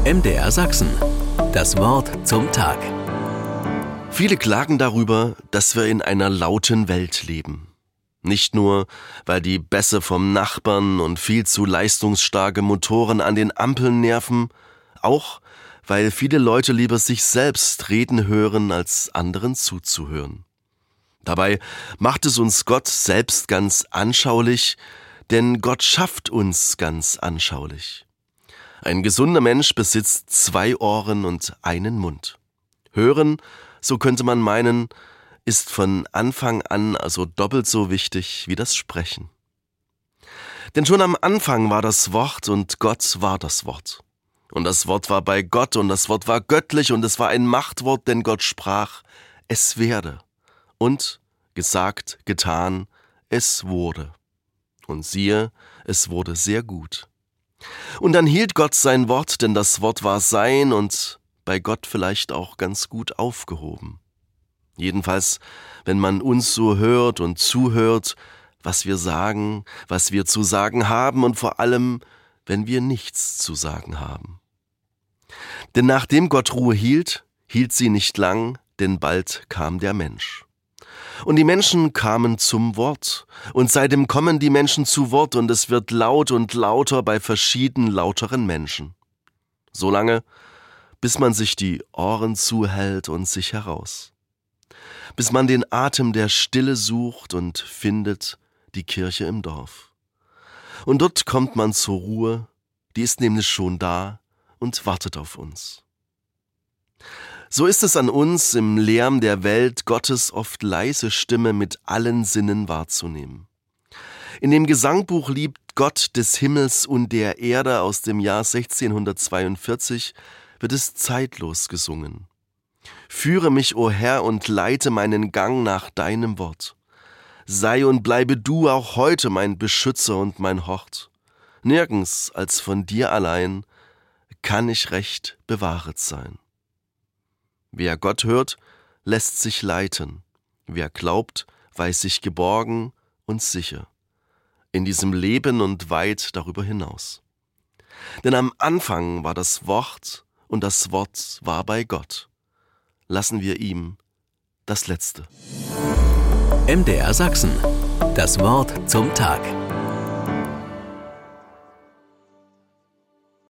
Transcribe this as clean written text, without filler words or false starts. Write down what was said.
MDR Sachsen. Das Wort zum Tag. Viele klagen darüber, dass wir in einer lauten Welt leben. Nicht nur, weil die Bässe vom Nachbarn und viel zu leistungsstarke Motoren an den Ampeln nerven, auch weil viele Leute lieber sich selbst reden hören, als anderen zuzuhören. Dabei macht es uns Gott selbst ganz anschaulich, denn Gott schafft uns ganz anschaulich. Ein gesunder Mensch besitzt 2 Ohren und einen Mund. Hören, so könnte man meinen, ist von Anfang an also doppelt so wichtig wie das Sprechen. Denn schon am Anfang war das Wort und Gott war das Wort. Und das Wort war bei Gott und das Wort war göttlich und es war ein Machtwort, denn Gott sprach, es werde. Und gesagt, getan, es wurde. Und siehe, es wurde sehr gut. Und dann hielt Gott sein Wort, denn das Wort war sein und bei Gott vielleicht auch ganz gut aufgehoben. Jedenfalls, wenn man uns so hört und zuhört, was wir sagen, was wir zu sagen haben und vor allem, wenn wir nichts zu sagen haben. Denn nachdem Gott Ruhe hielt, hielt sie nicht lang, denn bald kam der Mensch. Und die Menschen kamen zum Wort, und seitdem kommen die Menschen zu Wort, und es wird laut und lauter bei verschieden lauteren Menschen. Solange, bis man sich die Ohren zuhält und sich heraus. Bis man den Atem der Stille sucht und findet die Kirche im Dorf. Und dort kommt man zur Ruhe, die ist nämlich schon da und wartet auf uns. So ist es an uns, im Lärm der Welt Gottes oft leise Stimme mit allen Sinnen wahrzunehmen. In dem Gesangbuch Lied Gott des Himmels und der Erde aus dem Jahr 1642 wird es zeitlos gesungen. Führe mich, o Herr, und leite meinen Gang nach deinem Wort. Sei und bleibe du auch heute mein Beschützer und mein Hort. Nirgends als von dir allein kann ich recht bewahret sein. Wer Gott hört, lässt sich leiten. Wer glaubt, weiß sich geborgen und sicher. In diesem Leben und weit darüber hinaus. Denn am Anfang war das Wort und das Wort war bei Gott. Lassen wir ihm das Letzte. MDR Sachsen. Das Wort zum Tag.